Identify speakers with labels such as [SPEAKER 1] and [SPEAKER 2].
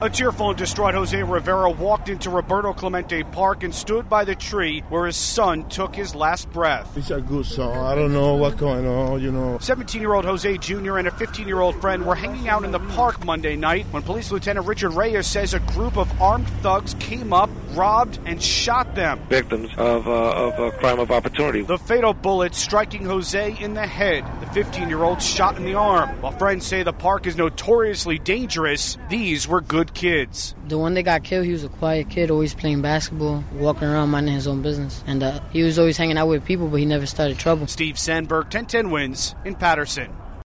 [SPEAKER 1] A tearful and distraught Jose Rivera walked into Roberto Clemente Park and stood by the tree where his son took his last breath.
[SPEAKER 2] It's a good song. I don't know what's going on,
[SPEAKER 1] 17-year-old Jose Jr. and a 15-year-old friend were hanging out in the park Monday night when Police Lieutenant Richard Reyes says a group of armed thugs came up, robbed, and shot them.
[SPEAKER 3] Victims of a crime of opportunity.
[SPEAKER 1] The fatal bullet striking Jose in the head. The 15-year-old shot in the arm. While friends say the park is notoriously dangerous, these were good kids.
[SPEAKER 4] The one that got killed, he was a quiet kid, always playing basketball, walking around minding his own business. And he was always hanging out with people, but he never started trouble.
[SPEAKER 1] Steve Sandberg, 1010 Wins in Patterson.